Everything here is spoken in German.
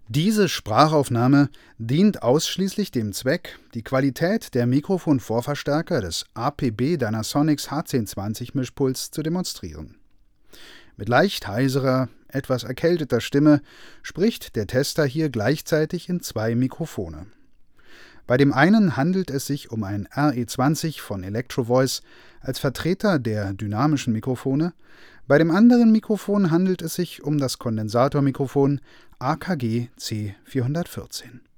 Diese Sprachaufnahme dient ausschließlich dem Zweck, die Qualität der Mikrofonvorverstärker des APB Dynasonics H1020-Mischpults zu demonstrieren. Mit leicht heiserer, etwas erkälteter Stimme spricht der Tester hier gleichzeitig in zwei Mikrofone. Bei dem einen handelt es sich um ein RE20 von Electro-Voice als Vertreter der dynamischen Mikrofone, bei dem anderen Mikrofon handelt es sich um das Kondensatormikrofon AKG C414.